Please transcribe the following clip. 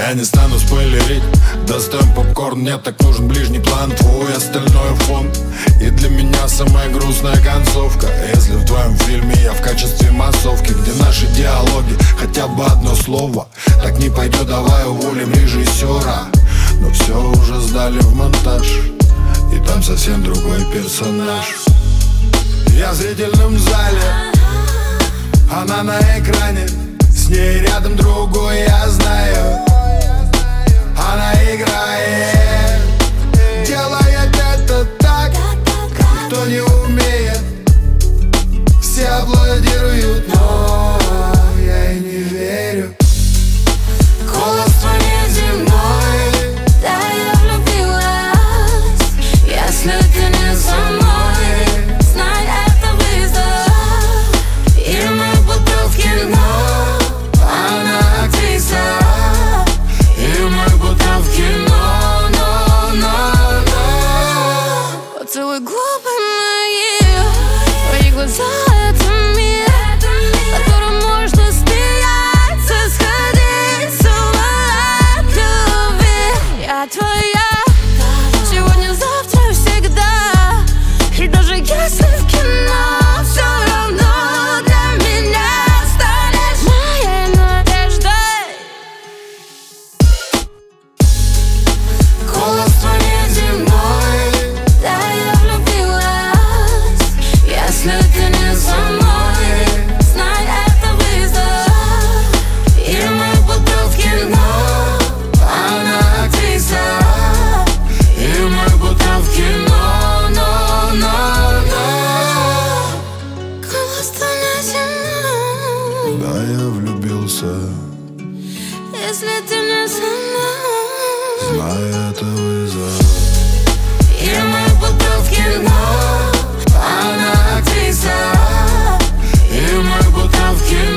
Я не стану спойлерить, достоин попкорн, мне так нужен ближний план, твой остальной фон. И для меня самая грустная концовка, если в твоем фильме я в качестве массовки, где наши диалоги хотя бы одно слово. Так не пойдет, давай уволим режиссера. Но все уже сдали в монтаж, и там совсем другой персонаж. Я в зрительном зале, она на экране, с ней рядом другой, я знаю. Она играет, делает это так, как никто не умеет. Все аплодируют, но я и не верю. Голос твой неземной, да, я влюбилась. Если ты не со мной, знай, это вызов. И мы будто в кино, она актриса. И мы будто в кино, поцелуй губы мои, твои глаза — это мир, в котором можно смеяться, сходить с ума от любви. Я твоя сегодня, завтра, всегда. И даже если в кино, все равно для меня станешь моей надеждой. Голос твой неземной, да, я влюбилась. Если ты не со мной, знай, это вызов. И мы будто в кино, она актриса. И мы будто в кино, Голос твой неземной, Да, я влюбился, если ты не со мной, знаю, это вызов. и мы будто в кино, она актриса. И мы будто в кино.